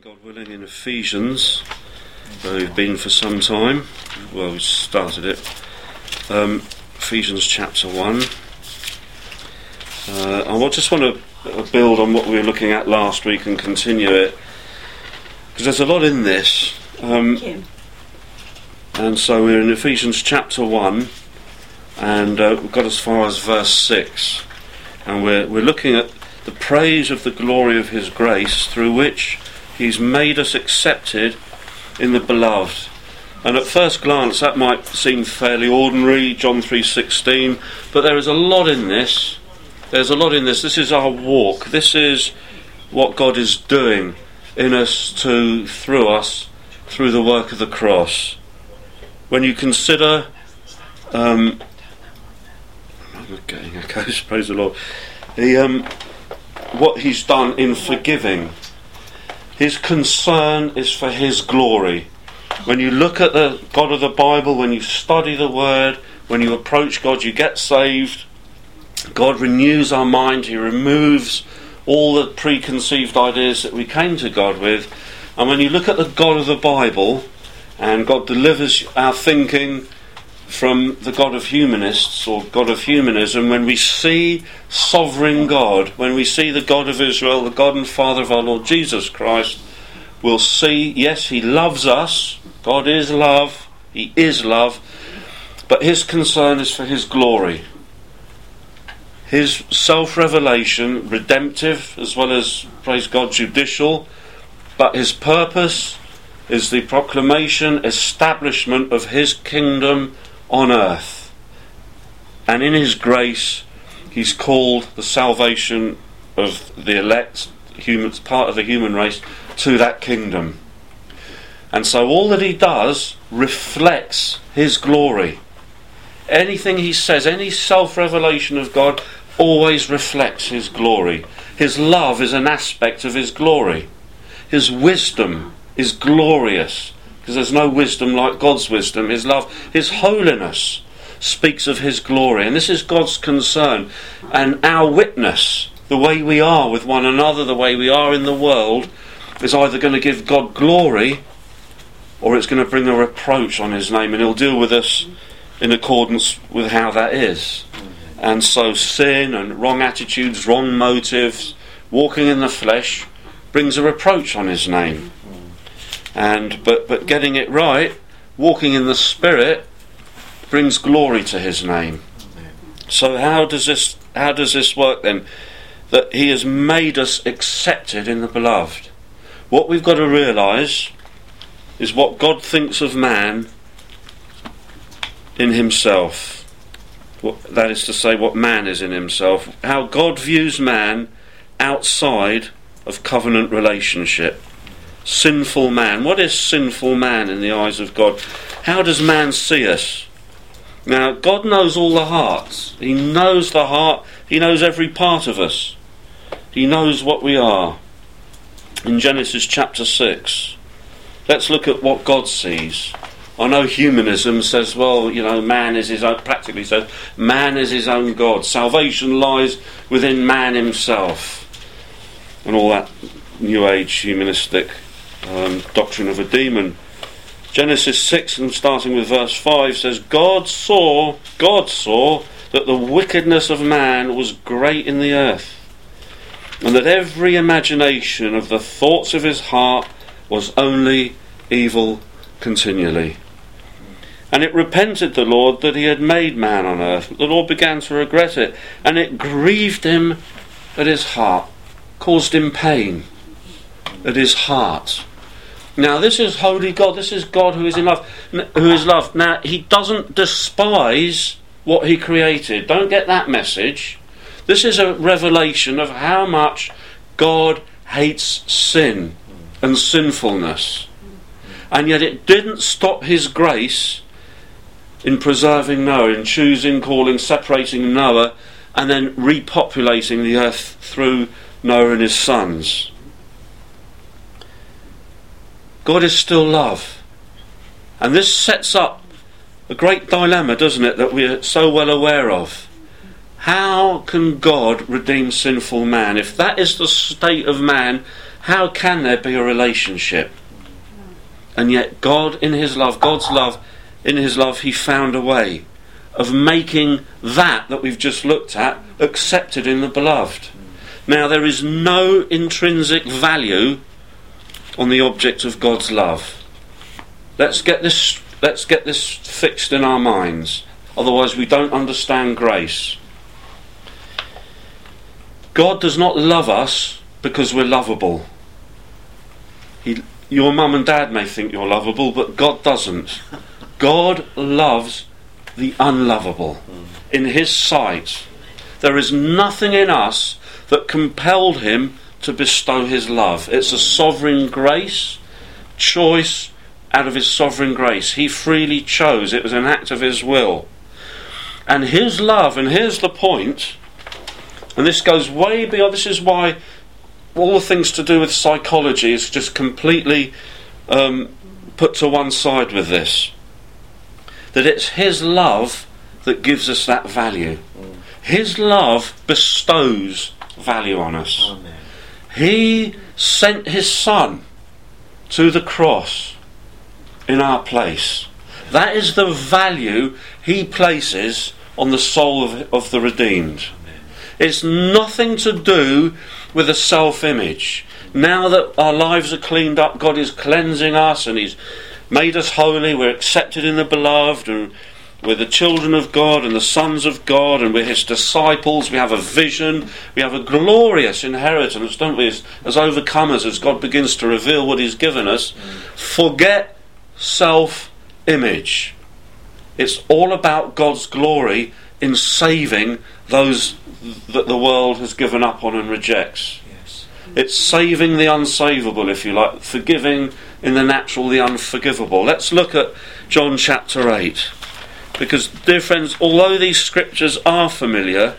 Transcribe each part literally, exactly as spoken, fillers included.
God willing, in Ephesians, where we've been for some time. Well, we started it. Um, Ephesians chapter one. Uh, I just want to build on what we were looking at last week and continue it, because there's a lot in this. Um, and so we're in Ephesians chapter one, and uh, we've got as far as verse six, and we're we're looking at the praise of the glory of his grace, through which he's made us accepted in the beloved. And at first glance that might seem fairly ordinary, John three sixteen, but there is a lot in this. There's a lot in this. This is our walk. This is what God is doing in us, to through us, through the work of the cross. When you consider um, I'm getting echoes, praise the Lord. The um what he's done in forgiving. His concern is for his glory. When you look at the God of the Bible, when you study the Word, when you approach God, you get saved. God renews our mind. He removes all the preconceived ideas that we came to God with. And when you look at the God of the Bible, and God delivers our thinking from the God of humanists or God of humanism, when we see sovereign God, when we see the God of Israel, the God and Father of our Lord Jesus Christ, we'll see, yes, he loves us. God is love. He is love. But his concern is for his glory. His self-revelation, redemptive as well as, praise God, judicial. But his purpose is the proclamation, establishment of his kingdom on earth, and in his grace he's called the salvation of the elect, humans, part of the human race, to that kingdom. And so all that he does reflects his glory. Anything he says, any self-revelation of God, always reflects his glory. His love is an aspect of his glory. His wisdom is glorious, because there's no wisdom like God's wisdom. His love, his holiness speaks of his glory, and this is God's concern. And our witness, the way we are with one another, the way we are in the world, is either going to give God glory, or it's going to bring a reproach on his name, and he'll deal with us in accordance with how that is. And so sin and wrong attitudes, wrong motives, walking in the flesh, brings a reproach on his name. And but but getting it right, walking in the Spirit, brings glory to his name. So how does this how does this work then? That he has made us accepted in the beloved. What we've got to realise is what God thinks of man in himself. What, that is to say, what man is in himself. How God views man outside of covenant relationship. Sinful man. What is sinful man in the eyes of God? How does man see us? Now, God knows all the hearts. He knows the heart. He knows every part of us. He knows what we are. In Genesis chapter six, let's look at what God sees. I know humanism says, well, you know, man is his own, practically says, man is his own God. Salvation lies within man himself. And all that New Age humanistic Um, doctrine of a demon. Genesis six, and starting with verse five, says, God saw, God saw that the wickedness of man was great in the earth, and that every imagination of the thoughts of his heart was only evil continually. And it repented the Lord that he had made man on earth. The Lord began to regret it, and it grieved him at his heart, caused him pain at his heart. Now this is holy God. This is God who is in love, who is love. Now he doesn't despise what he created. Don't get that message. This is a revelation of how much God hates sin and sinfulness. And yet it didn't stop his grace in preserving Noah, in choosing, calling, separating Noah, and then repopulating the earth through Noah and his sons. God is still love. And this sets up a great dilemma, doesn't it, that we're so well aware of. How can God redeem sinful man? If that is the state of man, how can there be a relationship? And yet God in his love, God's love, in his love, he found a way of making that that we've just looked at accepted in the beloved. Now there is no intrinsic value on the object of God's love. Let's get this let's get this fixed in our minds. Otherwise we don't understand grace. God does not love us because we're lovable. He, your mum and dad may think you're lovable, but God doesn't. God loves the unlovable. In his sight, there is nothing in us that compelled him to bestow his love. It's a sovereign grace, choice out of his sovereign grace. He freely chose. It was an act of his will. And his love, and here's the point, and this goes way beyond, this is why all the things to do with psychology is just completely um, put to one side with this. That it's his love that gives us that value. Mm. His love bestows value on us. Amen. He sent his son to the cross in our place. That is the value he places on the soul of, of the redeemed. Amen. It's nothing to do with a self-image. Now that our lives are cleaned up, God is cleansing us and he's made us holy, we're accepted in the beloved, and we're the children of God and the sons of God, and we're his disciples. We have a vision, we have a glorious inheritance, don't we, as, as overcomers, as God begins to reveal what he's given us. Forget self-image. It's all about God's glory in saving those that the world has given up on and rejects. Yes. It's saving the unsavable, if you like, forgiving in the natural the unforgivable. Let's look at John chapter eight. Because, dear friends, although these scriptures are familiar,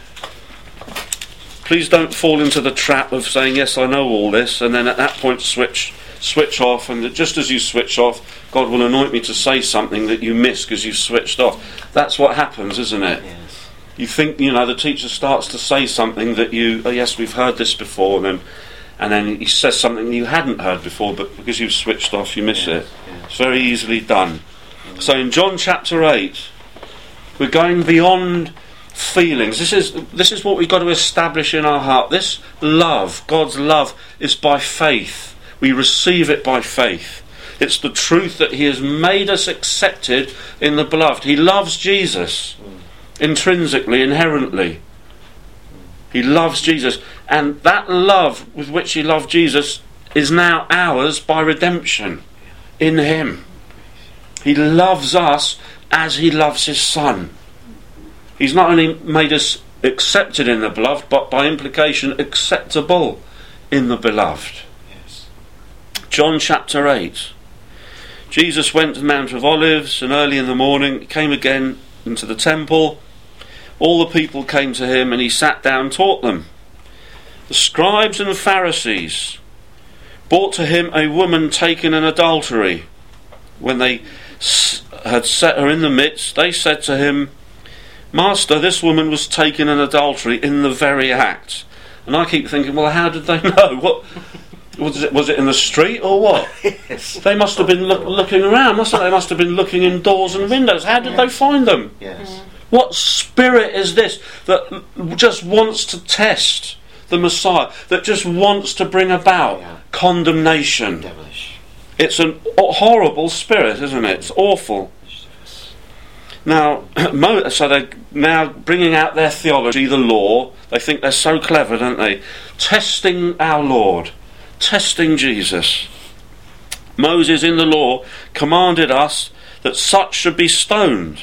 please don't fall into the trap of saying, yes, I know all this, and then at that point switch switch off, and just as you switch off, God will anoint me to say something that you miss because you've switched off. That's what happens, isn't it? Yes. You think, you know, the teacher starts to say something that you, oh yes, we've heard this before, and then and then he says something you hadn't heard before, but because you've switched off, you miss yes, it. Yes. It's very easily done. Mm-hmm. So in John chapter eight, we're going beyond feelings. This is this is what we've got to establish in our heart. This love, God's love, is by faith. We receive it by faith. It's the truth that he has made us accepted in the beloved. He loves Jesus intrinsically, inherently. He loves Jesus. And that love with which he loved Jesus is now ours by redemption in him. He loves us as he loves his son. He's not only made us accepted in the beloved, but by implication acceptable in the beloved. Yes. John chapter eight. Jesus went to the Mount of Olives, and early in the morning came again into the temple. All the people came to him, and he sat down and taught them. The scribes and the Pharisees brought to him a woman taken in adultery. When they had set her in the midst, they said to him, Master, this woman was taken in adultery in the very act. And I keep thinking, well, how did they know? What was it? Was it in the street or what? Yes. They must have been look, looking around. Must have, they must have been looking in doors and windows. How did yes. they find them? Yes. What spirit is this that just wants to test the Messiah, that just wants to bring about yeah. condemnation? Devilish. It's a horrible spirit, isn't it? It's awful. Now, so they're now bringing out their theology, the law. They think they're so clever, don't they? Testing our Lord, testing Jesus. Moses in the law commanded us that such should be stoned.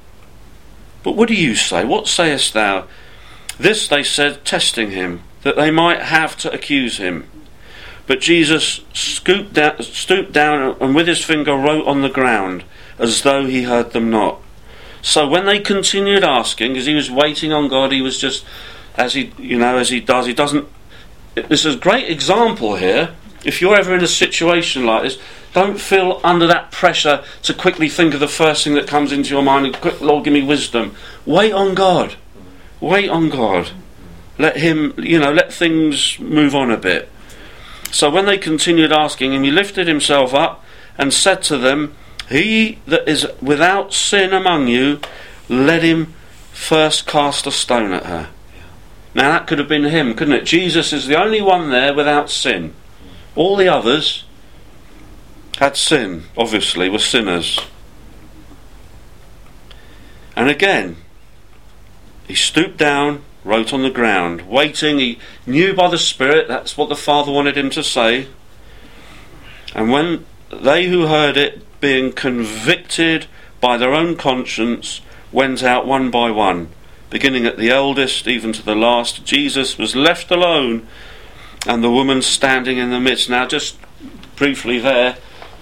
But what do you say? What sayest thou? This they said, testing him, that they might have to accuse him. But Jesus scooped down, stooped down and with his finger wrote on the ground, as though he heard them not. So when they continued asking, because he was waiting on God, he was just, as he, you know, as he does, he doesn't. This is a great example here. If you're ever in a situation like this, don't feel under that pressure to quickly think of the first thing that comes into your mind and quick, Lord, give me wisdom. Wait on God. Wait on God. Let him, you know, let things move on a bit. So when they continued asking him, he lifted himself up and said to them, "He that is without sin among you, let him first cast a stone at her." Now that could have been him, couldn't it? Jesus is the only one there without sin. All the others had sin, obviously, were sinners. And again, he stooped down, wrote on the ground, waiting. He knew by the Spirit that's what the Father wanted him to say. And when they who heard it, being convicted by their own conscience, went out one by one, beginning at the eldest, even to the last, Jesus was left alone, and the woman standing in the midst. Now, just briefly there,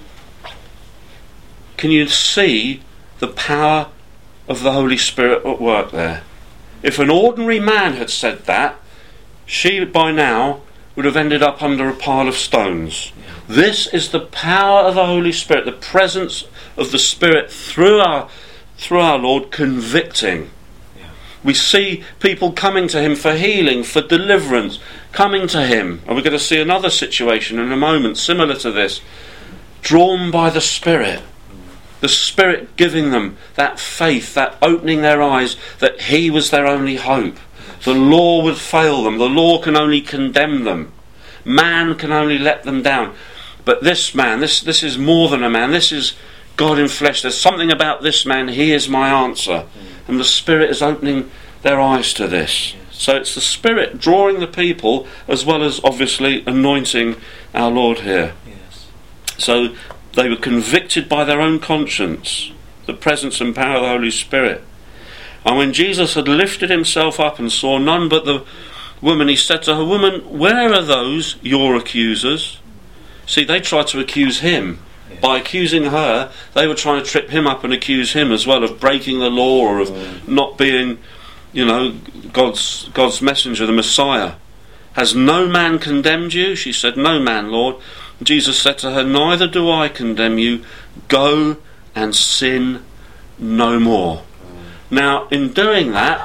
can you see the power of the Holy Spirit at work there? If an ordinary man had said that, she by now would have ended up under a pile of stones. Yeah. This is the power of the Holy Spirit, the presence of the Spirit through our through our Lord convicting. Yeah. We see people coming to him for healing, for deliverance, coming to him. And we're going to see another situation in a moment similar to this, drawn by the Spirit. The Spirit giving them that faith, that opening their eyes that he was their only hope. The law would fail them. The law can only condemn them. Man can only let them down. But this man, this, this is more than a man. This is God in flesh. There's something about this man. He is my answer. And the Spirit is opening their eyes to this. So it's the Spirit drawing the people as well as obviously anointing our Lord here. Yes. So they were convicted by their own conscience, the presence and power of the Holy Spirit. And when Jesus had lifted himself up and saw none but the woman, he said to her, "Woman, where are those your accusers?" See, they tried to accuse him. Yeah. By accusing her, they were trying to trip him up and accuse him as well of breaking the law or of mm. not being, you know, God's God's messenger, the Messiah. "Has no man condemned you?" She said, "No man, Lord." Jesus said to her, "Neither do I condemn you. Go and sin no more." Now, in doing that,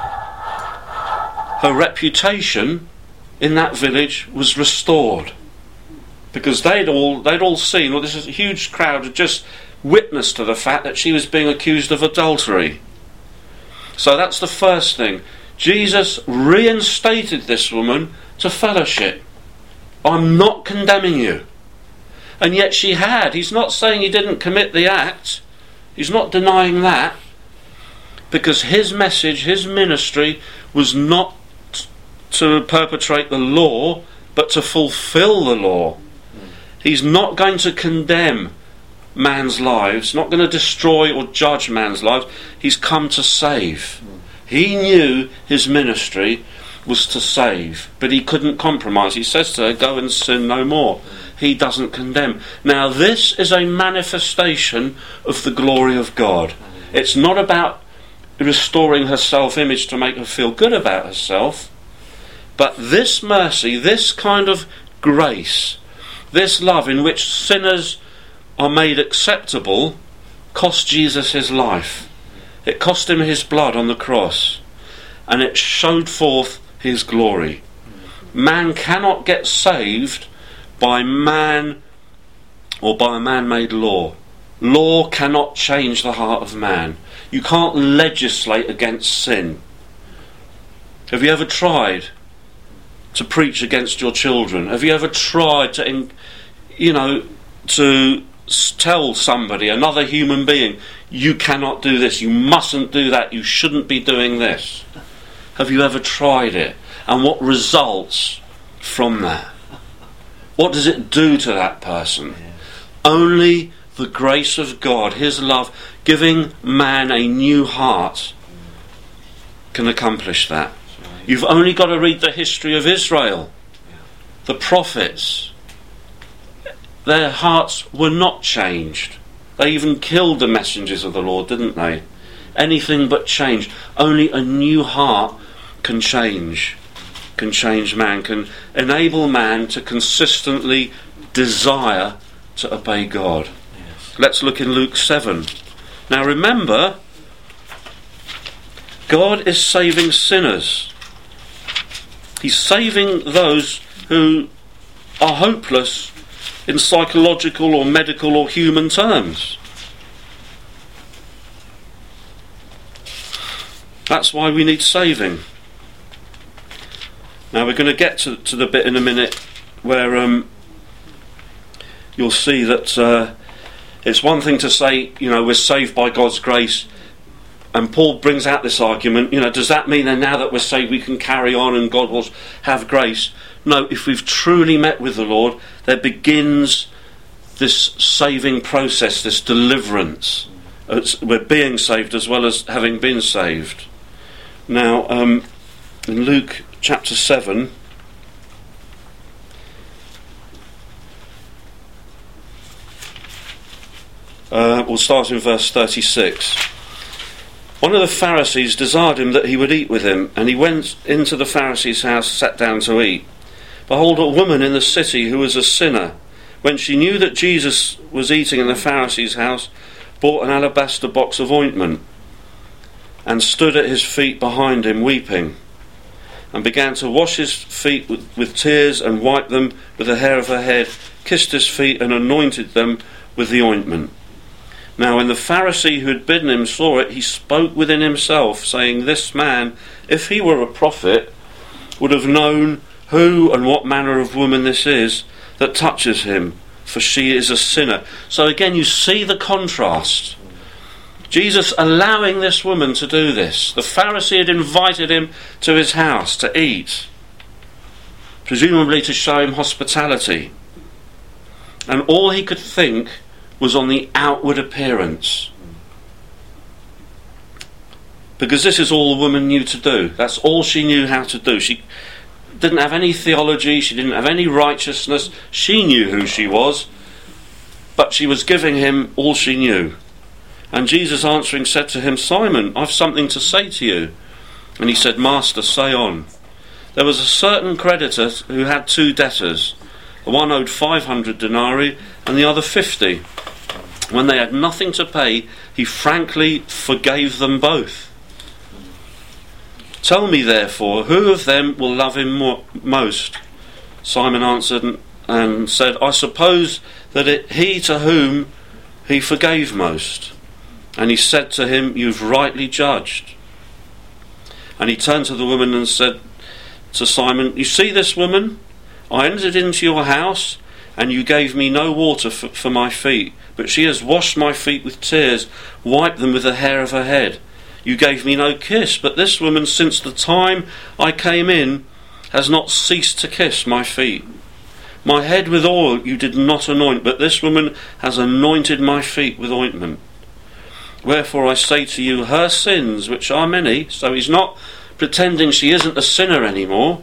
her reputation in that village was restored, because they'd all they'd all seen, well, this is a huge crowd had just witnessed to the fact that she was being accused of adultery. So that's the first thing. Jesus reinstated this woman to fellowship. I'm not condemning you. And yet she had. He's not saying he didn't commit the act. He's not denying that. Because his message, his ministry, was not to perpetrate the law, but to fulfill the law. He's not going to condemn man's lives, not going to destroy or judge man's lives. He's come to save. He knew his ministry was to save, but he couldn't compromise. He says to her, "Go and sin no more." He doesn't condemn. Now this is a manifestation of the glory of God. It's not about restoring her self-image to make her feel good about herself, but this mercy, this kind of grace, this love in which sinners are made acceptable, cost Jesus his life. It cost him his blood on the cross, and it showed forth his glory. Man cannot get saved by man or by a man-made law. Law cannot change the heart of man. You can't legislate against sin. Have you ever tried to preach against your children? Have you ever tried to, you know, to tell somebody, another human being, you cannot do this, you mustn't do that, you shouldn't be doing this? Have you ever tried it? And what results from that? What does it do to that person? Only the grace of God, his love, giving man a new heart, can accomplish that. You've only got to read the history of Israel. The prophets, their hearts were not changed. They even killed the messengers of the Lord, didn't they? Anything but change. Only a new heart can change. Can change man, can enable man to consistently desire to obey God. Yes. Let's look in Luke seven. Now remember, God is saving sinners. He's saving those who are hopeless in psychological or medical or human terms. That's why we need saving. Now we're going to get to, to the bit in a minute where um, you'll see that uh, it's one thing to say, you know, we're saved by God's grace, and Paul brings out this argument, you know, does that mean that now that we're saved we can carry on and God will have grace? No, if we've truly met with the Lord, there begins this saving process, this deliverance. It's, we're being saved as well as having been saved. Now, um, in Luke chapter seven, uh, we'll start in verse thirty-six. One of the Pharisees desired him that he would eat with him, and he went into the Pharisee's house, sat down to eat. Behold, a woman in the city who was a sinner, when she knew that Jesus was eating in the Pharisee's house, bought an alabaster box of ointment, and stood at his feet behind him, weeping, and began to wash his feet with, with tears, and wipe them with the hair of her head, kissed his feet, and anointed them with the ointment. Now when the Pharisee who had bidden him saw it, he spoke within himself, saying, this man, if he were a prophet, would have known who and what manner of woman this is that touches him, for she is a sinner. So again you see the contrast. Jesus allowing this woman to do this. The Pharisee had invited him to his house to eat, presumably to show him hospitality. And all he could think was on the outward appearance. Because this is all the woman knew to do. That's all she knew how to do. She didn't have any theology, she didn't have any righteousness. She knew who she was, but she was giving him all she knew. And Jesus answering said to him, Simon, I've something to say to you. And he said, Master, say on. There was a certain creditor who had two debtors. The one owed five hundred denarii and the other fifty. When they had nothing to pay, he frankly forgave them both. Tell me therefore, who of them will love him more, most? Simon answered and, and said, I suppose that it, he to whom he forgave most. And he said to him, you've rightly judged. And he turned to the woman and said to Simon, you see this woman? I entered into your house, and you gave me no water for, for my feet, but she has washed my feet with tears, wiped them with the hair of her head. You gave me no kiss, but this woman, since the time I came in, has not ceased to kiss my feet. My head with oil you did not anoint, but this woman has anointed my feet with ointment. Wherefore I say to you, her sins, which are many, so he's not pretending she isn't a sinner anymore,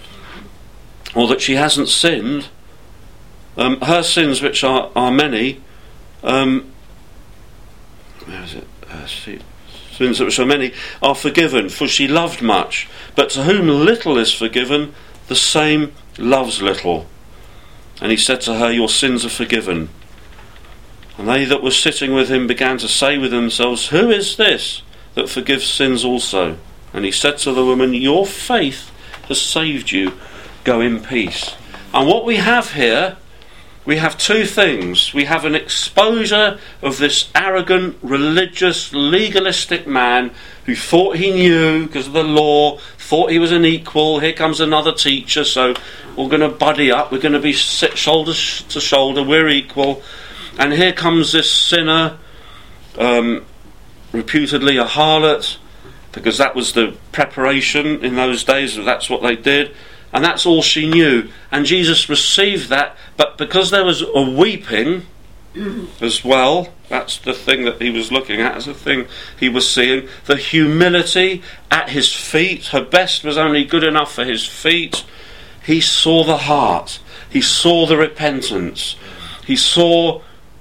or that she hasn't sinned, um, her sins, which are, are many, um, where is it? Uh, see, sins which are many, are forgiven, for she loved much. But to whom little is forgiven, the same loves little. And he said to her, your sins are forgiven. And they that were sitting with him began to say with themselves, who is this that forgives sins also? And he said to the woman, your faith has saved you. Go in peace. And what we have here, we have two things. We have an exposure of this arrogant, religious, legalistic man who thought he knew because of the law, thought he was an equal. Here comes another teacher, so we're going to buddy up. We're going to be sit shoulder to shoulder. We're equal. And here comes this sinner, um, reputedly a harlot, because that was the preparation in those days. That's what they did. And that's all she knew. And Jesus received that, but because there was a weeping as well, that's the thing that he was looking at, that's the thing he was seeing, the humility at his feet, her best was only good enough for his feet. He saw the heart, he saw the repentance, he saw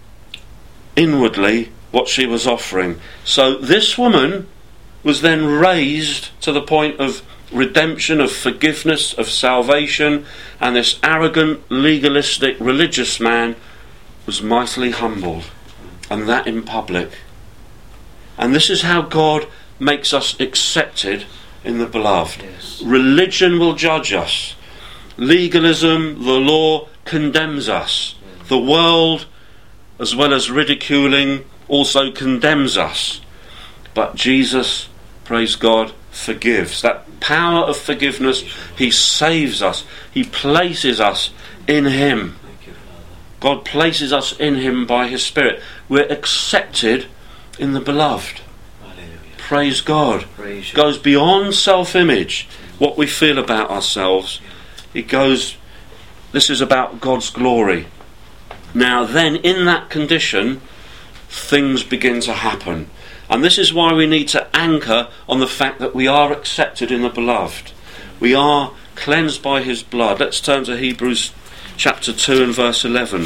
inwardly what she was offering. So this woman was then raised to the point of redemption, of forgiveness, of salvation, and this arrogant, legalistic, religious man was mightily humbled, and that in public. And this is how God makes us accepted in the beloved. Yes. Religion will judge us. Legalism, the law, condemns us. The world, as well as ridiculing, also condemns us. But Jesus, praise God, forgives. That power of forgiveness, he saves us. He places us in him. God places us in him by his Spirit. We're accepted in the beloved. Hallelujah. Praise God. Praise you. Goes beyond self-image, what we feel about ourselves. It goes, this is about God's glory. Now then, in that condition, things begin to happen. And this is why we need to anchor on the fact that we are accepted in the beloved. We are cleansed by his blood. Let's turn to Hebrews chapter two and verse eleven.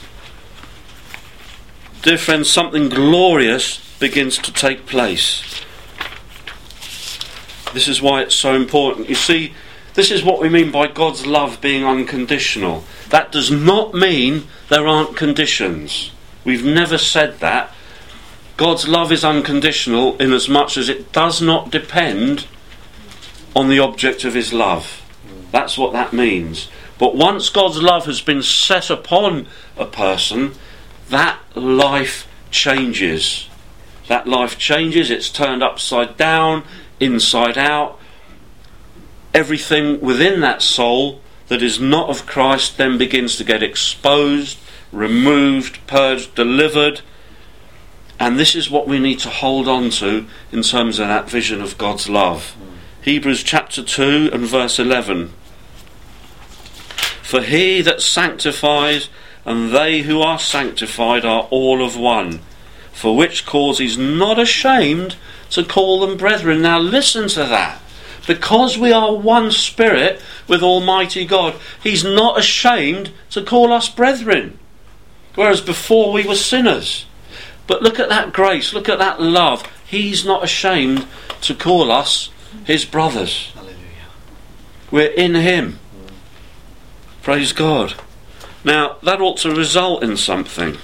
Dear friends, something glorious begins to take place. This is why it's so important. You see, this is what we mean by God's love being unconditional. That does not mean there aren't conditions. We've never said that. God's love is unconditional in as much as it does not depend on the object of his love. That's what that means. But once God's love has been set upon a person, that life changes. That life changes, it's turned upside down, inside out. Everything within that soul that is not of Christ then begins to get exposed, removed, purged, delivered. And this is what we need to hold on to in terms of that vision of God's love. Mm. Hebrews chapter two and verse eleven. For he that sanctifies and they who are sanctified are all of one, for which cause he's not ashamed to call them brethren. Now listen to that. Because we are one spirit with Almighty God, he's not ashamed to call us brethren. Whereas before we were sinners. But look at that grace, look at that love. He's not ashamed to call us his brothers. Hallelujah. We're in him. Mm. Praise God. Now, that ought to result in something.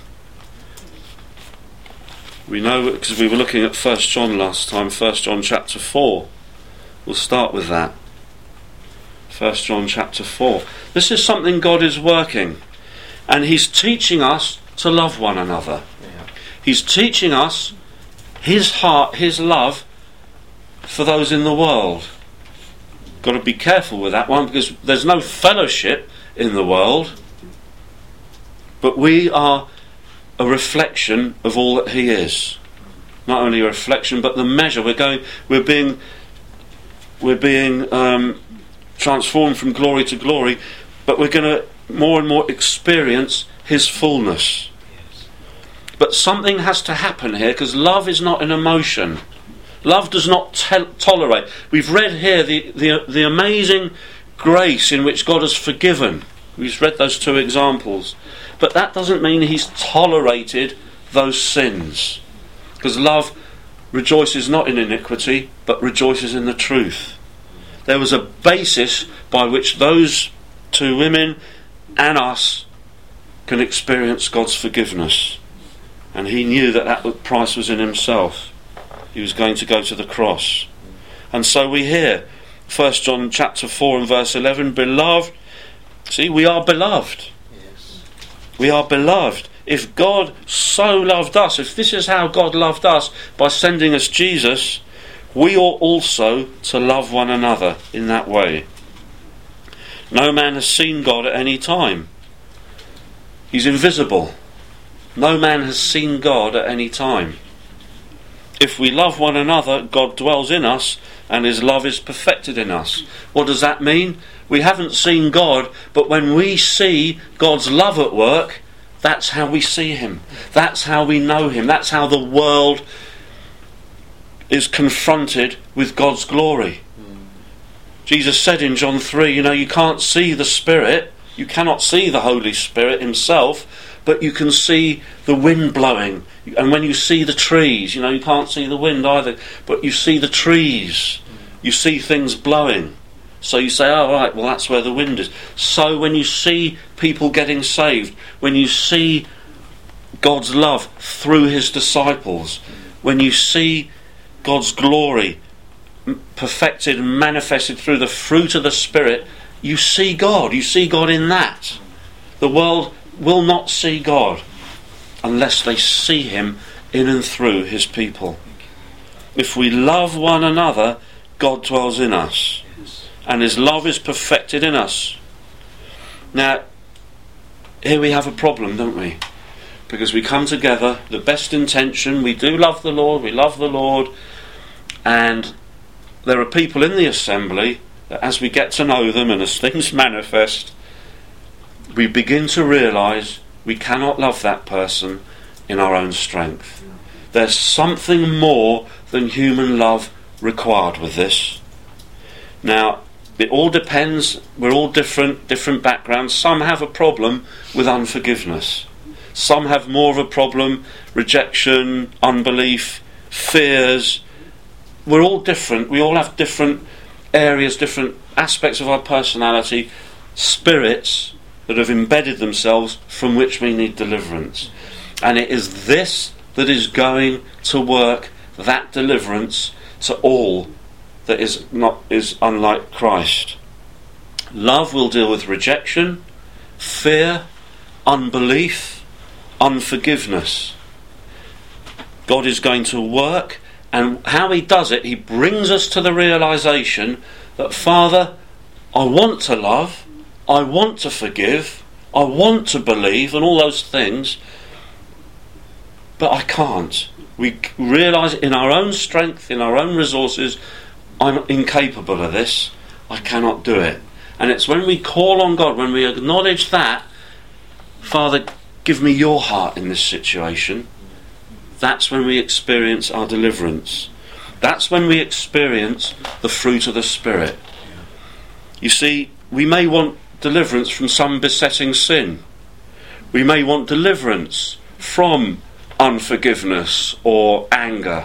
We know, because we were looking at First John last time, First John chapter four. We'll start with that. First John chapter four. This is something God is working. And he's teaching us to love one another. He's teaching us his heart, his love for those in the world. Got to be careful with that one, because there's no fellowship in the world, but we are a reflection of all that he is. Not only a reflection, but the measure. We're going, we're being, we're being um, transformed from glory to glory, but we're going to more and more experience his fullness. But something has to happen here, because love is not an emotion. Love does not te- tolerate. We've read here the, the, the amazing grace in which God has forgiven. We've read those two examples. But that doesn't mean he's tolerated those sins. Because love rejoices not in iniquity, but rejoices in the truth. There was a basis by which those two women and us can experience God's forgiveness. And he knew that that price was in himself. He was going to go to the cross. And so we hear First John chapter four and verse eleven, beloved. See, we are beloved. Yes. We are beloved. If God so loved us, if this is how God loved us by sending us Jesus, we ought also to love one another in that way. No man has seen God at any time. He's invisible. No man has seen God at any time. If we love one another, God dwells in us and his love is perfected in us. What does that mean? We haven't seen God, but when we see God's love at work, that's how we see him. That's how we know him. That's how the world is confronted with God's glory. Mm. Jesus said in John three, you know, you can't see the Spirit, you cannot see the Holy Spirit himself, but you can see the wind blowing. And when you see the trees, you know, you can't see the wind either, but you see the trees. You see things blowing. So you say, oh, right, well, that's where the wind is. So when you see people getting saved, when you see God's love through his disciples, when you see God's glory perfected and manifested through the fruit of the Spirit, you see God. You see God in that. The world will not see God unless they see him in and through his people. If we love one another, God dwells in us, and his love is perfected in us. Now, here we have a problem, don't we? Because we come together, the best intention, we do love the Lord, we love the Lord, and there are people in the assembly that as we get to know them and as things manifest, we begin to realise we cannot love that person in our own strength. There's something more than human love required with this. Now, it all depends, we're all different, different backgrounds. Some have a problem with unforgiveness. Some have more of a problem, rejection, unbelief, fears. We're all different. We all have different areas, different aspects of our personality, spirits that have embedded themselves from which we need deliverance. And it is this that is going to work that deliverance to all that is not is unlike Christ. Love will deal with rejection, fear, unbelief, unforgiveness. God is going to work, and how he does it, he brings us to the realisation that, Father, I want to love, I want to forgive, I want to believe, and all those things, but I can't. We realise in our own strength, in our own resources, I'm incapable of this. I cannot do it. And it's when we call on God, when we acknowledge that, Father, give me your heart in this situation, that's when we experience our deliverance. That's when we experience the fruit of the Spirit. You see, we may want deliverance from some besetting sin. We may want deliverance from unforgiveness or anger.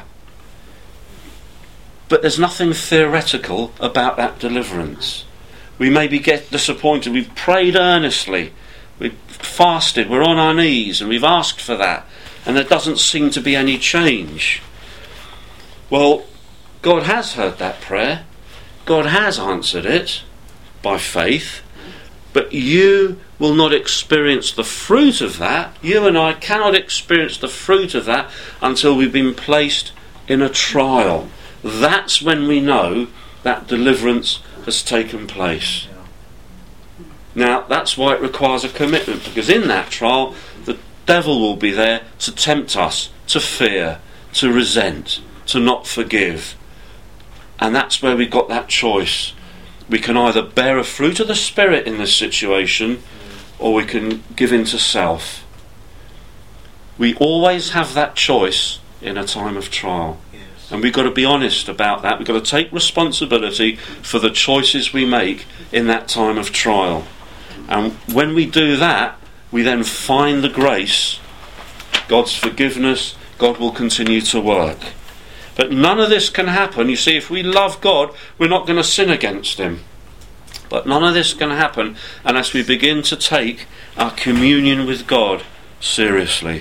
But there's nothing theoretical about that deliverance. We maybe get disappointed. We've prayed earnestly. We've fasted. We're on our knees and we've asked for that. And there doesn't seem to be any change. Well, God has heard that prayer. God has answered it by faith. But you will not experience the fruit of that. You and I cannot experience the fruit of that until we've been placed in a trial. That's when we know that deliverance has taken place. Now, that's why it requires a commitment, because in that trial, the devil will be there to tempt us to fear, to resent, to not forgive. And that's where we got that choice. We can either bear a fruit of the Spirit in this situation, or we can give in to self. We always have that choice in a time of trial. Yes. And we've got to be honest about that. We've got to take responsibility for the choices we make in that time of trial. And when we do that, we then find the grace, God's forgiveness. God will continue to work. But none of this can happen. You see, if we love God, we're not going to sin against him. But none of this can happen unless we begin to take our communion with God seriously.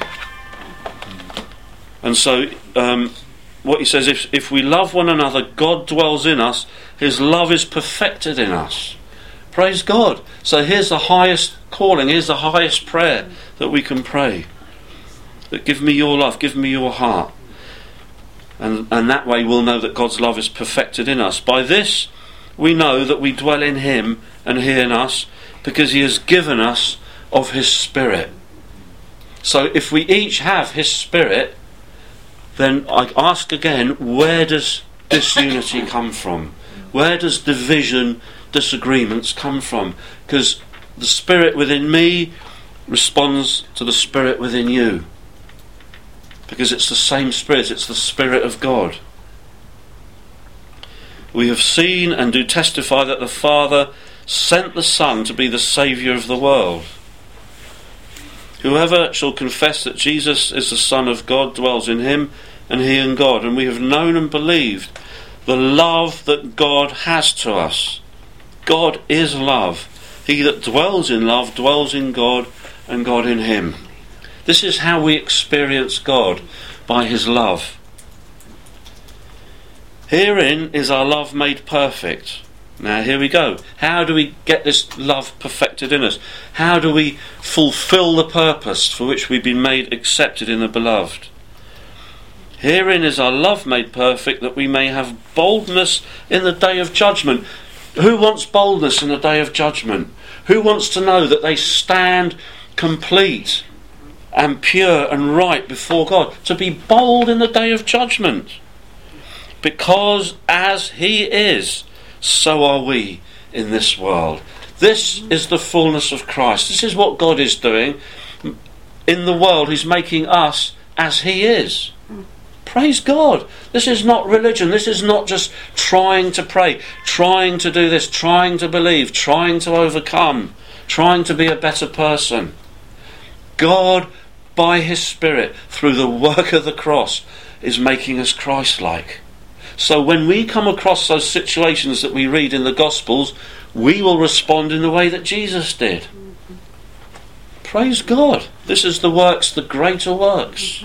And so, um, what he says, if, if we love one another, God dwells in us, his love is perfected in us. Praise God. So here's the highest calling, here's the highest prayer that we can pray. That give me your love, give me your heart. And, and that way we'll know that God's love is perfected in us. By this we know that we dwell in him and he in us, because he has given us of his Spirit. So if we each have his Spirit, then I ask again, where does disunity come from? Where does division, disagreements come from? Because the Spirit within me responds to the Spirit within you. Because it's the same Spirit, it's the Spirit of God. We have seen and do testify that the Father sent the Son to be the Saviour of the world. Whoever shall confess that Jesus is the Son of God dwells in him, and he in God. And we have known and believed the love that God has to us. God is love. He that dwells in love dwells in God, and God in him. This is how we experience God, by his love. Herein is our love made perfect, Now here we go. How do we get this love perfected in us? How do we fulfill the purpose for which we've been made accepted in the beloved? Herein is our love made perfect, that we may have boldness in the day of judgment. Who wants boldness in the day of judgment? Who wants to know that they stand complete and pure and right before God? To be bold in the day of judgment. Because as he is, so are we in this world. This is the fullness of Christ. This is what God is doing in the world. He's making us as he is. Praise God. This is not religion. This is not just trying to pray, trying to do this, trying to believe, trying to overcome, trying to be a better person. God, by his Spirit, through the work of the cross, is making us Christ-like. So when we come across those situations that we read in the Gospels, we will respond in the way that Jesus did. Praise God. This is the works, the greater works.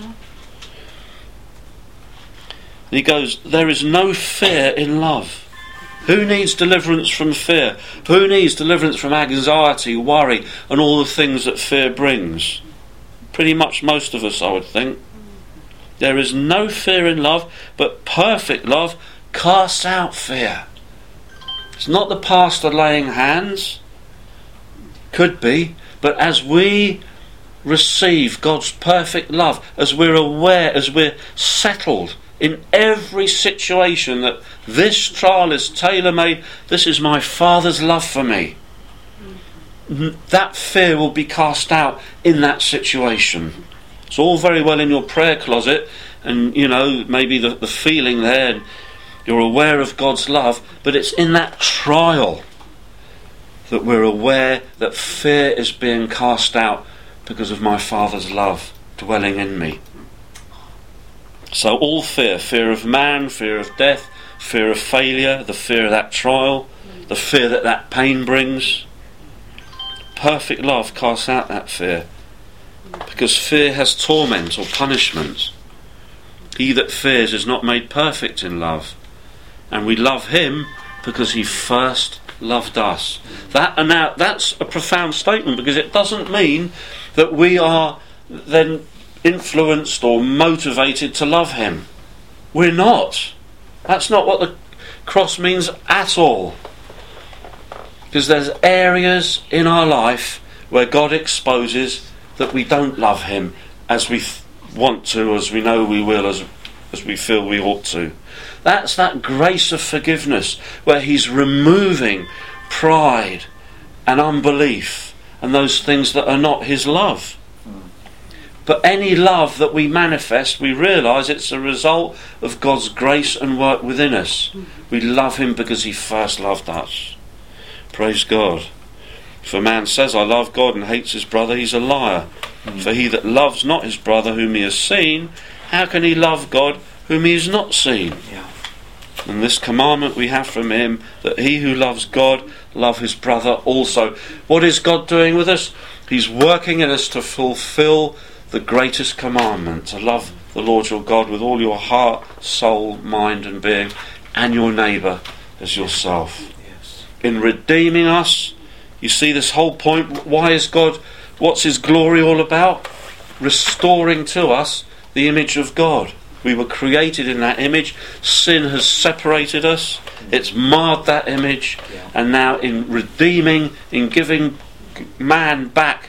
And he goes, there is no fear in love. Who needs deliverance from fear? Who needs deliverance from anxiety, worry, and all the things that fear brings? Pretty much most of us, I would think. There is no fear in love, but perfect love casts out fear. It's not the pastor laying hands. Could be. But as we receive God's perfect love, as we're aware, as we're settled in every situation that this trial is tailor-made, this is my Father's love for me, that fear will be cast out in that situation. It's all very well in your prayer closet, and you know, maybe the, the feeling there, and you're aware of God's love, but it's in that trial that we're aware that fear is being cast out because of my Father's love dwelling in me. So all fear, fear of man, fear of death, fear of failure, the fear of that trial, the fear that that pain brings, perfect love casts out that fear. Because fear has torment or punishment. He that fears is not made perfect in love. And we love him because he first loved us. That and now that's a profound statement, because it doesn't mean that we are then influenced or motivated to love him. We're not. That's not what the cross means at all. Because there's areas in our life where God exposes that we don't love him as we th- want to, as we know we will, as as we feel we ought to. That's that grace of forgiveness where he's removing pride and unbelief and those things that are not his love. But any love that we manifest, we realise it's a result of God's grace and work within us. We love him because he first loved us. Praise God. If a man says, I love God, and hates his brother, he's a liar. Mm. For he that loves not his brother whom he has seen, how can he love God whom he has not seen? Yeah. And this commandment we have from him, that he who loves God love his brother also. What is God doing with us? He's working in us to fulfill the greatest commandment, to love the Lord your God with all your heart, soul, mind and being, and your neighbour as yourself. Yes. In redeeming us, you see this whole point. Why is God, what's his glory all about? Restoring to us the image of God. We were created in that image. Sin has separated us. It's marred that image. Yeah. And now in redeeming, in giving man back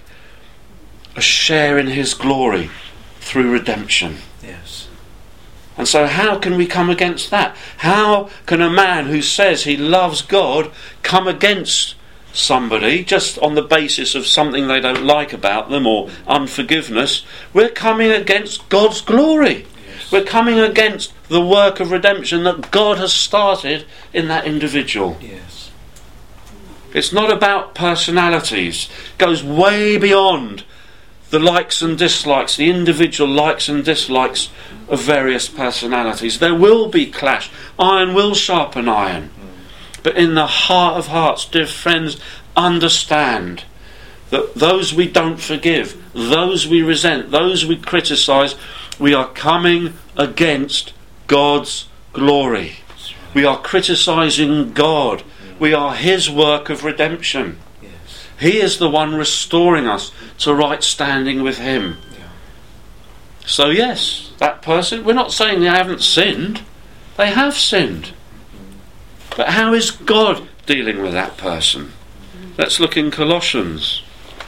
a share in his glory through redemption. Yes. And so how can we come against that? How can a man who says he loves God come against somebody just on the basis of something they don't like about them or unforgiveness? We're coming against God's glory. Yes. We're coming against the work of redemption that God has started in that individual. Yes. It's not about personalities. It goes way beyond the likes and dislikes, the individual likes and dislikes of various personalities. There will be clash. Iron will sharpen iron. But in the heart of hearts, dear friends, understand that those we don't forgive, those we resent, those we criticise, we are coming against God's glory. We are criticising God. We are his work of redemption. Yes. He is the one restoring us to right standing with him. Yeah. So yes, that person, we're not saying they haven't sinned. They have sinned. But how is God dealing with that person? Let's look in Colossians.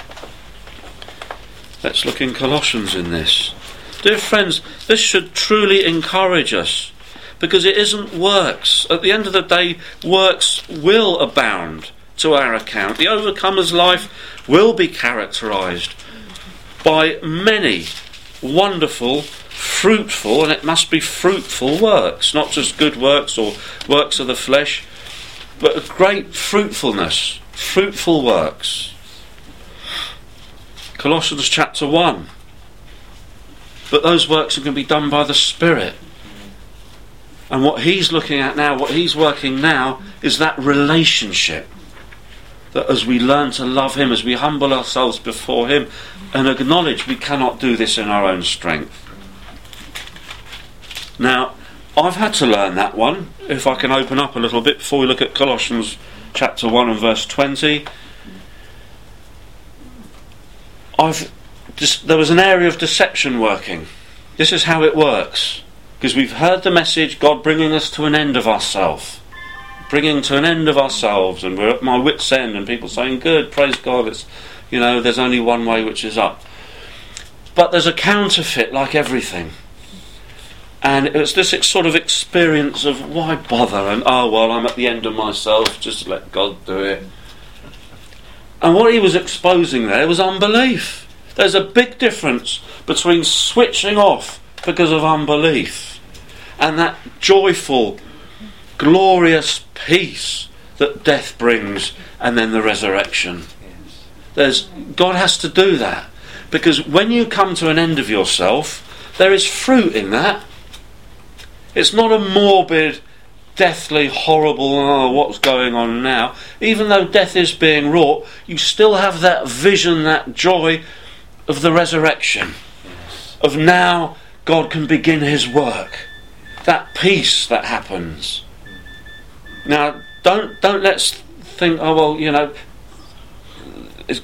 Let's look in Colossians in this. Dear friends, this should truly encourage us, because it isn't works. At the end of the day, works will abound to our account. The overcomer's life will be characterised by many wonderful, fruitful, and it must be fruitful works, not just good works or works of the flesh, but a great fruitfulness, fruitful works. Colossians chapter one. But those works are going to be done by the Spirit. And what he's looking at now, what he's working now, is that relationship. That as we learn to love him, as we humble ourselves before him and acknowledge we cannot do this in our own strength. Now, I've had to learn that one. If I can open up a little bit before we look at Colossians chapter one and verse twenty. I've just, there was an area of deception working. This is how it works. Because we've heard the message, God bringing us to an end of ourselves. Bringing to an end of ourselves, and we're at my wit's end, and people saying, good, praise God, it's, you know, there's only one way, which is up. But there's a counterfeit like everything. And it was this sort of experience of, why bother? And, oh, well, I'm at the end of myself, just let God do it. And what he was exposing there was unbelief. There's a big difference between switching off because of unbelief and that joyful, glorious peace that death brings, and then the resurrection. Yes. There's God has to do that, because when you come to an end of yourself, there is fruit in that. It's not a morbid, deathly, horrible, oh, what's going on now? Even though death is being wrought, you still have that vision, that joy of the resurrection. Yes. Of now God can begin his work. That peace that happens. Now, don't don't let's think, oh, well, you know, it's,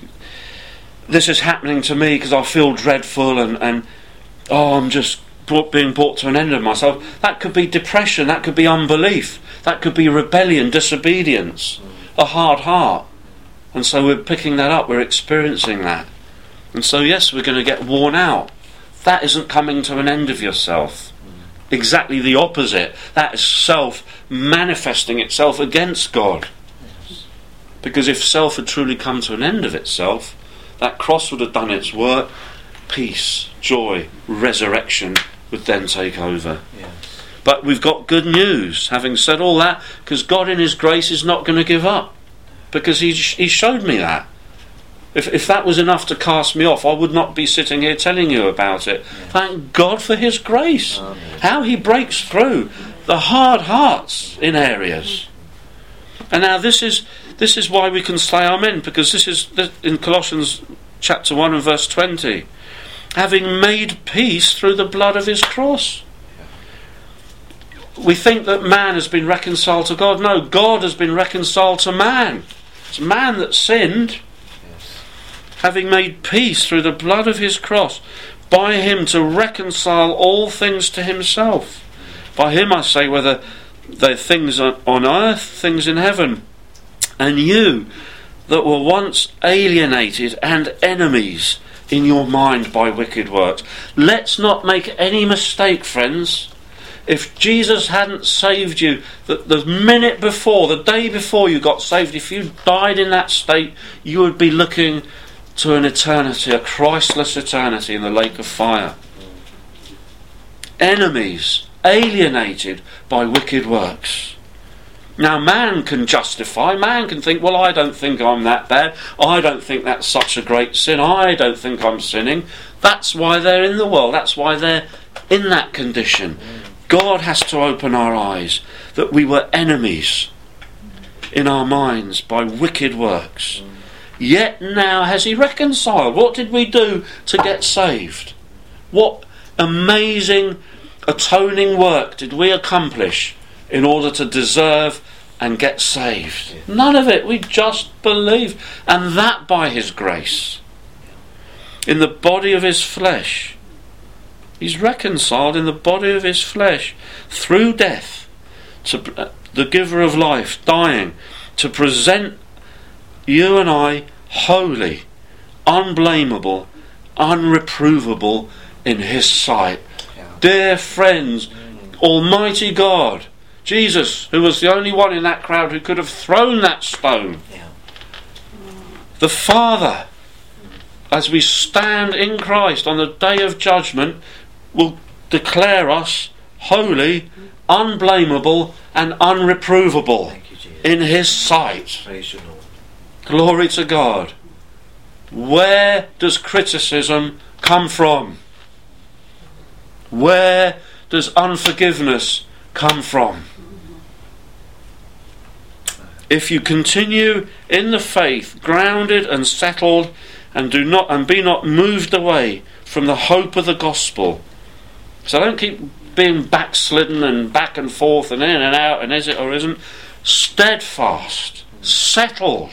this is happening to me because I feel dreadful and, and oh, I'm just brought, being brought to an end of myself. That could be depression, that could be unbelief, that could be rebellion, disobedience, a hard heart. And so we're picking that up, we're experiencing that. And so yes, we're going to get worn out. That isn't coming to an end of yourself. Exactly the opposite. That is self manifesting itself against God. Because if self had truly come to an end of itself, that cross would have done its work. Peace, joy, resurrection would then take over. Yes. But we've got good news, having said all that, because God in his grace is not going to give up. Because he, he showed me that. If, if that was enough to cast me off, I would not be sitting here telling you about it. Yes. Thank God for his grace. Amen. How he breaks through the hard hearts in areas. And now this is this is why we can say amen, because this is in Colossians chapter one and verse twenty. Having made peace through the blood of his cross. We think that man has been reconciled to God. No, God has been reconciled to man. It's man that sinned. Having made peace through the blood of his cross, by him to reconcile all things to himself. By him, I say, whether they're things on earth, things in heaven. And you that were once alienated and enemies in your mind by wicked works. Let's not make any mistake, friends. If Jesus hadn't saved you, the, the minute before, the day before you got saved, if you died in that state, you would be looking to an eternity, a Christless eternity in the lake of fire. Enemies, alienated by wicked works. Now man can justify, man can think, well, I don't think I'm that bad, I don't think that's such a great sin, I don't think I'm sinning. That's why they're in the world, that's why they're in that condition. God has to open our eyes that we were enemies in our minds by wicked works. Yet now has he reconciled. What did we do to get saved? What amazing atoning work did we accomplish in order to deserve and get saved. Yeah. None of it. We just believe. And that by his grace. In the body of his flesh. He's reconciled in the body of his flesh through death to uh, the giver of life dying to present you and I holy, unblameable, unreprovable in his sight. Yeah. Dear friends, mm. Almighty God, Jesus, who was the only one in that crowd who could have thrown that stone, yeah. the Father, as we stand in Christ on the day of judgment, will declare us holy, unblameable and unreprovable you, in his sight. Praise you, Lord. Glory to God. Where does criticism come from? Where does unforgiveness come from? If you continue in the faith, grounded and settled, and do not and be not moved away from the hope of the gospel. So don't keep being backslidden and back and forth and in and out and is it or isn't. Steadfast, settled.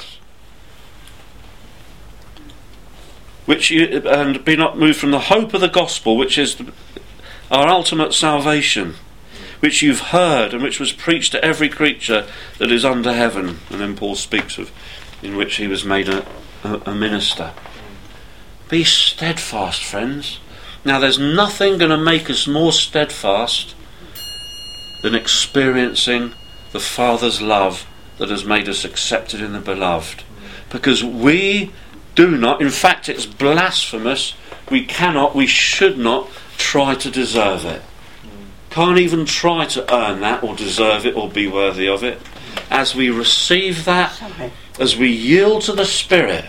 Which you and be not moved from the hope of the gospel, which is our ultimate salvation, which you've heard and which was preached to every creature that is under heaven. And then Paul speaks of in which he was made a, a, a minister. Be steadfast, friends. Now there's nothing going to make us more steadfast than experiencing the Father's love that has made us accepted in the beloved. Because we do not, in fact it's blasphemous, we cannot, we should not try to deserve it. Can't even try to earn that or deserve it or be worthy of it. As we receive that, as we yield to the Spirit,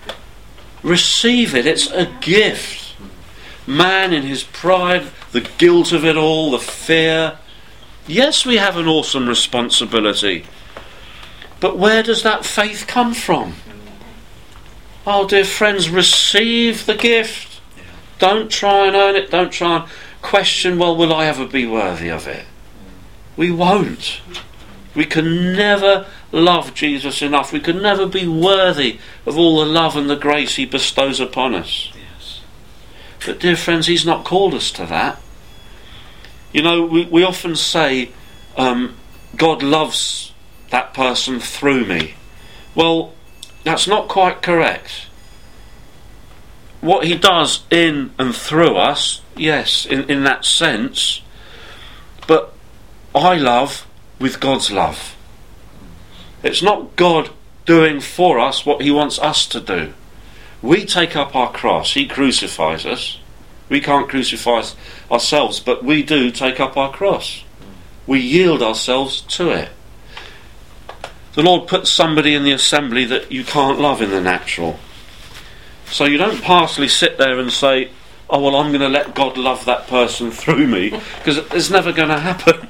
receive it, it's a gift. Man in his pride, the guilt of it all, the fear. Yes, we have an awesome responsibility. But where does that faith come from? Oh, dear friends, receive the gift. Don't try and earn it. Don't try and question, well, will I ever be worthy of it? We won't. We can never love Jesus enough. We can never be worthy of all the love and the grace he bestows upon us. Yes. But dear friends, he's not called us to that. You know, we, we often say, um, God loves that person through me. Well, that's not quite correct. What he does in and through us, yes, in, in that sense, but I love with God's love. It's not God doing for us what he wants us to do. We take up our cross. He crucifies us. We can't crucify ourselves, but we do take up our cross. We yield ourselves to it. The Lord puts somebody in the assembly that you can't love in the natural. So you don't partially sit there and say, oh, well, I'm going to let God love that person through me, because it's never going to happen.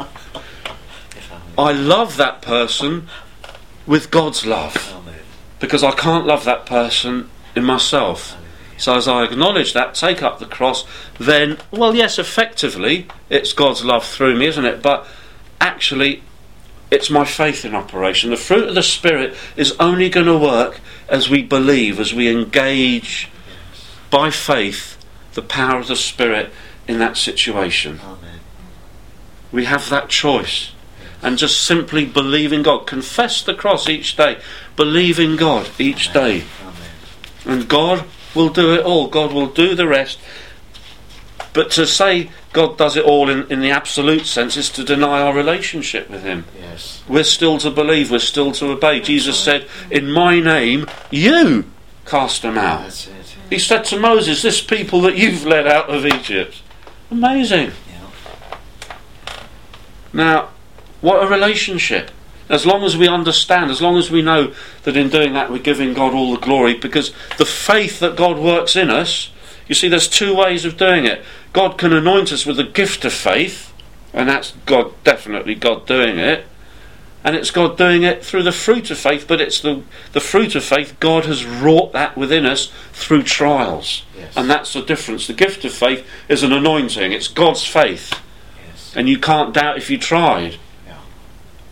I love that person with God's love, because I can't love that person in myself. So as I acknowledge that, take up the cross, then, well, yes, effectively, it's God's love through me, isn't it? But actually, it's my faith in operation. The fruit of the Spirit is only going to work as we believe, as we engage by faith the power of the Spirit in that situation. Amen. We have that choice. And just simply believe in God. Confess the cross each day. Believe in God each Amen. Day. Amen. And God will do it all. God will do the rest. But to say God does it all in, in the absolute sense is to deny our relationship with him. Yes. We're still to believe, we're still to obey. That's Jesus right. said, in my name, you cast them out. That's it. He said to Moses, this people that you've led out of Egypt. Amazing. Yeah. Now, what a relationship. As long as we understand, as long as we know that in doing that we're giving God all the glory, because the faith that God works in us, you see, there's two ways of doing it. God can anoint us with the gift of faith, and that's God, definitely God doing it, and it's God doing it through the fruit of faith, but it's the, the fruit of faith, God has wrought that within us through trials. Yes. And that's the difference. The gift of faith is an anointing, it's God's faith. Yes. And you can't doubt if you tried. Yeah.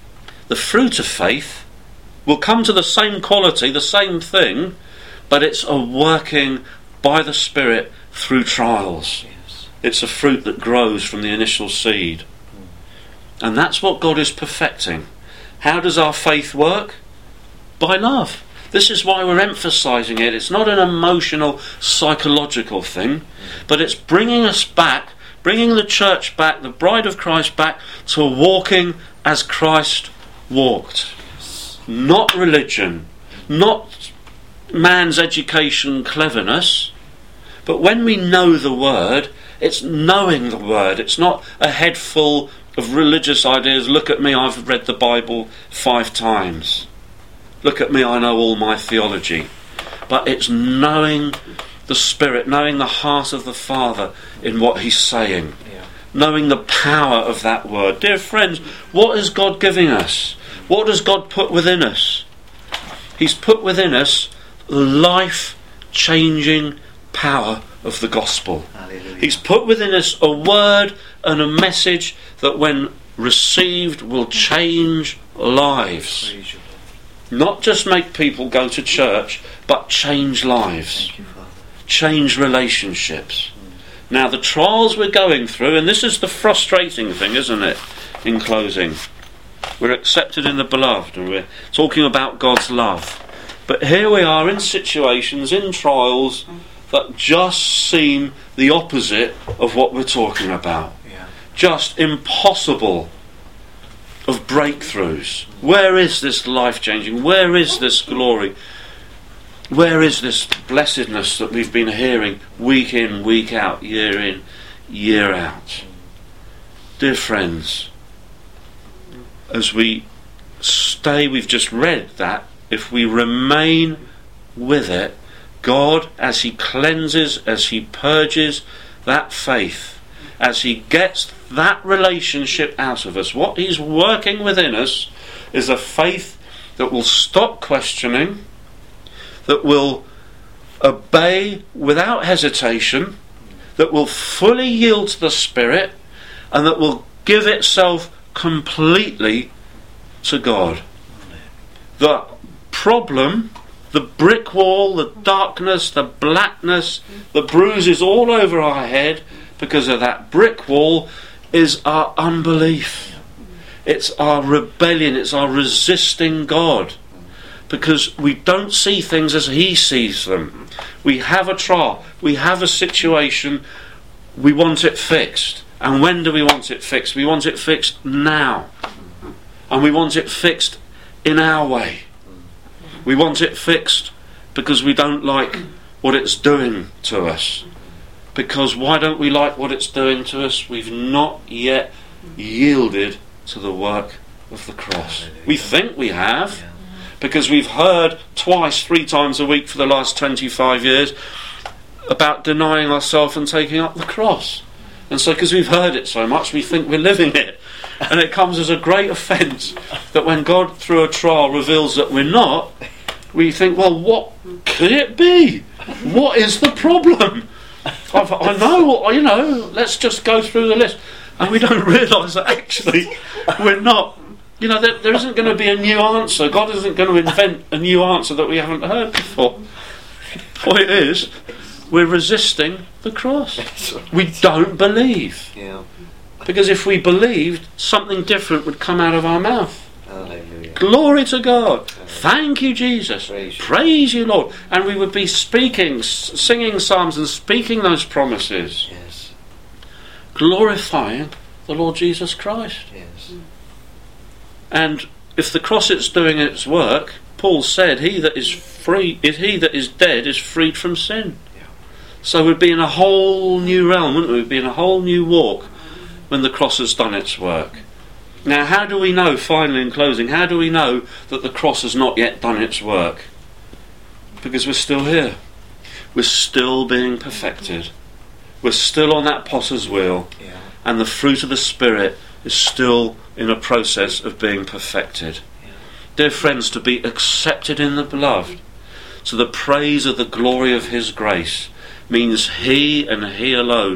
the fruit of faith will come to the same quality, the same thing, but it's a working by the Spirit through trials. Yes. It's a fruit that grows from the initial seed. Mm. And that's what God is perfecting. How does our faith work? By love. This is why we're emphasising it. It's not an emotional, psychological thing, but it's bringing us back, bringing the church back, the bride of Christ back, to walking as Christ walked. Not religion, not man's education, cleverness, but when we know the Word, it's knowing the Word. It's not a head full of religious ideas. Look at me, I've read the Bible five times. Look at me, I know all my theology. But it's knowing the Spirit, knowing the heart of the Father in what He's saying. Yeah. Knowing the power of that Word. Dear friends, what is God giving us? What does God put within us? He's put within us the life-changing power of the gospel. Hallelujah. He's put within us a word and a message that when received will change lives. Not just make people go to church, but change lives. Thank you, Father. Change relationships. Mm. Now the trials we're going through, and this is the frustrating thing, isn't it, in closing. We're accepted in the beloved, and we're talking about God's love. But here we are in situations, in trials, that just seem the opposite of what we're talking about. Yeah. Just impossible of breakthroughs. Where is this life-changing? Where is this glory? Where is this blessedness that we've been hearing week in, week out, year in, year out? Dear friends, as we stay, we've just read that, if we remain with it, God, as He cleanses, as He purges that faith, as He gets that relationship out of us, what He's working within us is a faith that will stop questioning, that will obey without hesitation, that will fully yield to the Spirit, and that will give itself completely to God. The problem, the brick wall, the darkness, the blackness, the bruises all over our head because of that brick wall is our unbelief. It's our rebellion, it's our resisting God, because we don't see things as He sees them. We have a trial, we have a situation, we want it fixed. And when do we want it fixed? We want it fixed now. And we want it fixed in our way. We want it fixed because we don't like what it's doing to us. Because why don't we like what it's doing to us? We've not yet yielded to the work of the cross. We think we have, because we've heard twice, three times a week for the last twenty-five years about denying ourselves and taking up the cross. And so because we've heard it so much, we think we're living it. And it comes as a great offence that when God, through a trial, reveals that we're not, we think, well, what could it be? What is the problem? I've, I know, you know, let's just go through the list. And we don't realise that actually we're not. You know, there, there isn't going to be a new answer. God isn't going to invent a new answer that we haven't heard before. Point is, we're resisting the cross. We don't believe. Yeah. Because if we believed, something different would come out of our mouth. Hallelujah. Glory to God. Thank you, Jesus. Praise you. Praise you, Lord. And we would be speaking, singing psalms and speaking those promises. Yes. Glorifying the Lord Jesus Christ. Yes. And if the cross is doing its work, Paul said, he that is free, if he that is dead is freed from sin. Yeah. So we'd be in a whole new realm, wouldn't we? We'd be in a whole new walk when the cross has done its work. Now, how do we know, finally in closing, how do we know that the cross has not yet done its work? Because we're still here. We're still being perfected. We're still on that potter's wheel. Yeah. And the fruit of the Spirit is still in a process of being perfected. Yeah. Dear friends, to be accepted in the beloved, to the praise of the glory of His grace, means He and He alone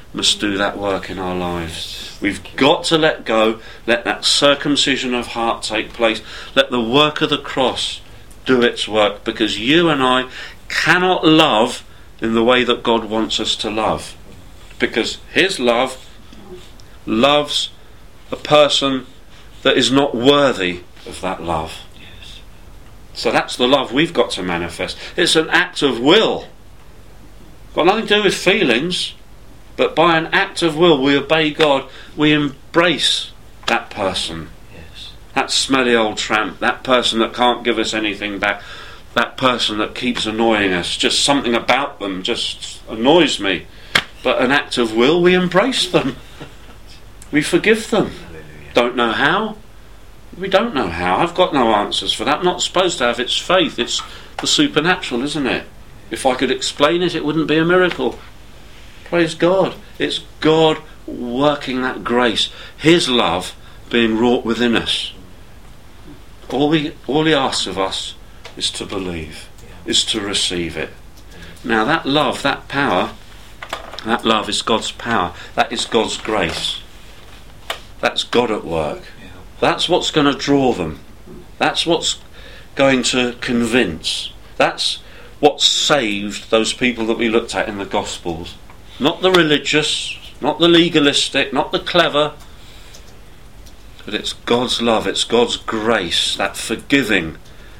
must do that work in our lives. We've got to let go, let that circumcision of heart take place, let the work of the cross do its work, because you and I cannot love in the way that God wants us to love, because his love loves a person that is not worthy of that love. Yes. So that's the love we've got to manifest. It's an act of will. Got nothing to do with feelings, but by an act of will we obey God, we embrace that person. Yes. That smelly old tramp, that person that can't give us anything back, that person that keeps annoying us, just something about them just annoys me. But an act of will, we embrace them. We forgive them. Don't know how? We don't know how. I've got no answers for that. I'm not supposed to have. It's faith. It's the supernatural, isn't it? If I could explain it, it wouldn't be a miracle. Praise God. It's God working that grace. His love being wrought within us. All, we, all he asks of us is to believe, is to receive it. Now that love, that power, that love is God's power. That is God's grace. That's God at work. That's what's going to draw them. That's what's going to convince. That's what saved those people that we looked at in the Gospels. Not the religious, not the legalistic, not the clever, but it's God's love, it's God's grace, that forgiving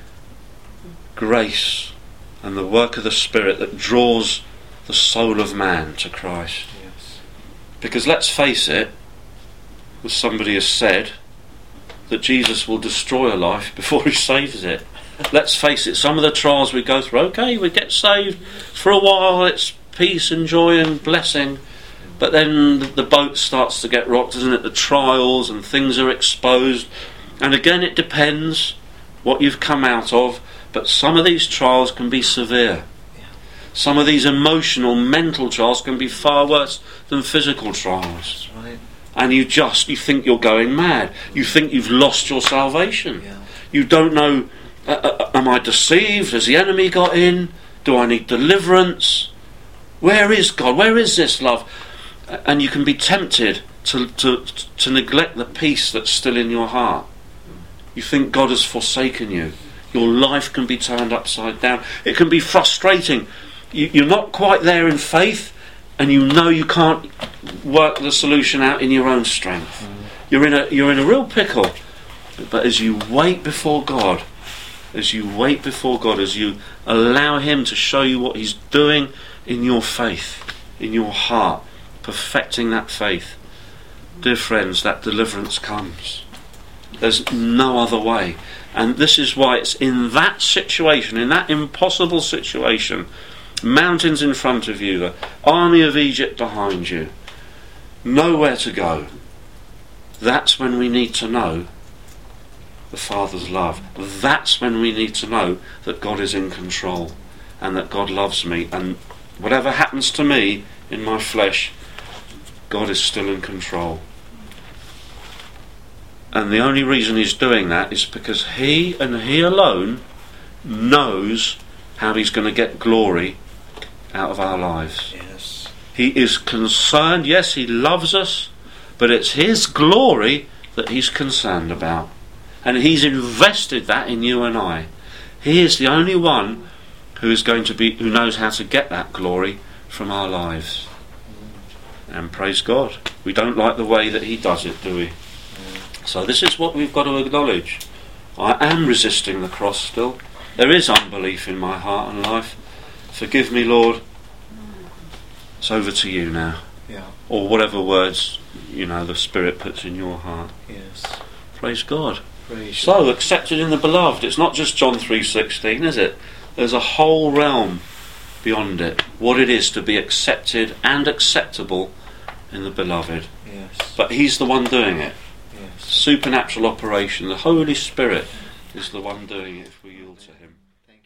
grace and the work of the Spirit that draws the soul of man to Christ. Yes. Because let's face it, as somebody has said, that Jesus will destroy a life before he saves it. Let's face it, some of the trials we go through, okay, we get saved for a while, it's peace and joy and blessing, but then the boat starts to get rocked, doesn't it? The trials and things are exposed, and again it depends what you've come out of, but some of these trials can be severe. Some of these emotional, mental trials can be far worse than physical trials. That's right. And you just, you think you're going mad. You think you've lost your salvation. Yeah. You don't know, uh, uh, am I deceived? Has the enemy got in? Do I need deliverance? Where is God? Where is this love? And you can be tempted to, to, to neglect the peace that's still in your heart. You think God has forsaken you. Your life can be turned upside down. It can be frustrating. You, you're not quite there in faith, and you know you can't work the solution out in your own strength. Mm. You're in a you're in a real pickle. But as you wait before God, as you wait before God, as you allow him to show you what he's doing in your faith, in your heart, perfecting that faith, dear friends, that deliverance comes. There's no other way. And this is why it's in that situation, in that impossible situation, mountains in front of you, the army of Egypt behind you, nowhere to go. That's when we need to know the Father's love. That's when we need to know that God is in control and that God loves me, and whatever happens to me in my flesh, God is still in control. And the only reason he's doing that is because he and he alone knows how he's going to get glory out of our lives. Yes. He is concerned, yes, he loves us, but it's his glory that he's concerned about. And he's invested that in you and I. He is the only one who is going to be, who knows how to get that glory from our lives. And praise God, we don't like the way that he does it, do we? So this is what we've got to acknowledge. I am resisting the cross still. There is unbelief in my heart and life. Forgive me, Lord. It's over to you now. Yeah. Or whatever words, you know, the Spirit puts in your heart. Yes. Praise God. Praise so, God. Accepted in the beloved. It's not just John three sixteen, is it? There's a whole realm beyond it. What it is to be accepted and acceptable in the beloved. Yes. But he's the one doing it. Yes. Supernatural operation. The Holy Spirit is the one doing it. If we